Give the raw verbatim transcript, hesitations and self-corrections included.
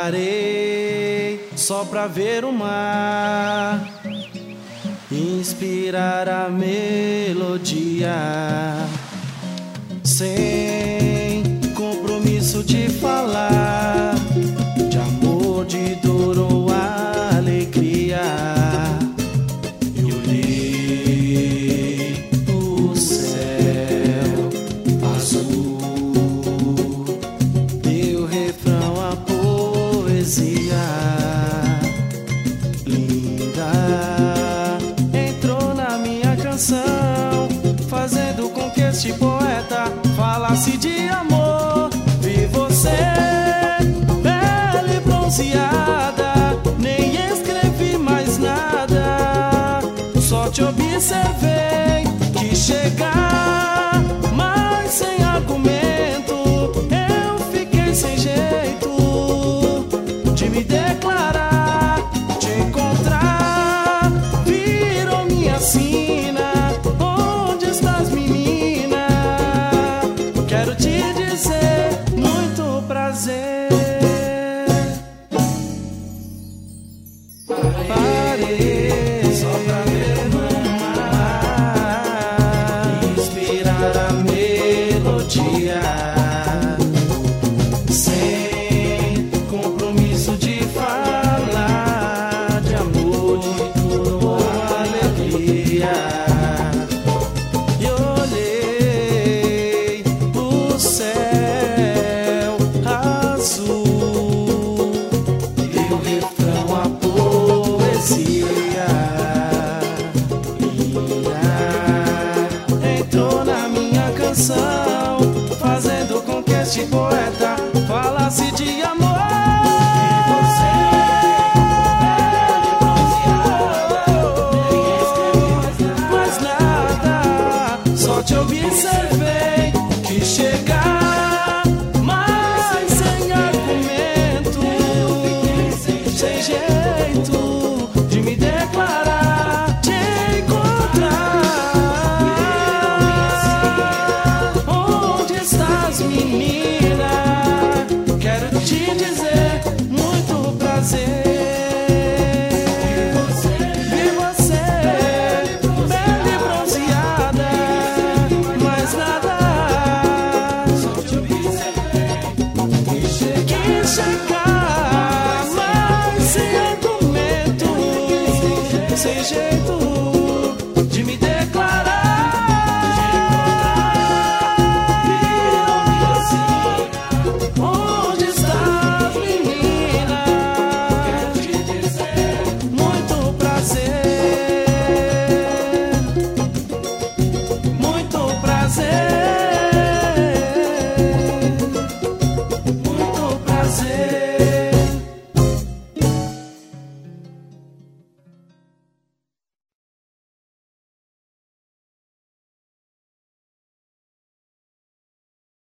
Parei só pra ver o mar, inspirar a melodia, sem compromisso de falar de amor, de dor ou alegria. Eu olhei o céu azul, deu refrão a poesia linda, entrou na minha canção, fazendo com que este poeta falasse de amor. Vi você, pele bronzeada, nem escrevi mais nada, só te observei. Quis chegar, mas sem argumento, eu fiquei sem jeito de me declarar, te encontrar, virou minha sina. Onde estás, menina? Quero te dizer muito prazer. Parei só pra ver o mar, inspirar a melodia, sem compromisso de falar de amor, de dor ou alegria. E olhei o céu azul, deu refrão a poesia linda, entrou na minha canção, fazendo com que este poeta falasse de amor. Mais nada, só te observei. Quis chegar, mas sem argumento, sem jeito de me declarar, te encontrar. Onde estás, menina? Quero te dizer muito prazer. Vi você, pele bronzeada, mais nada, só te observei. Quis chegar, mas sem argumento, sem jeito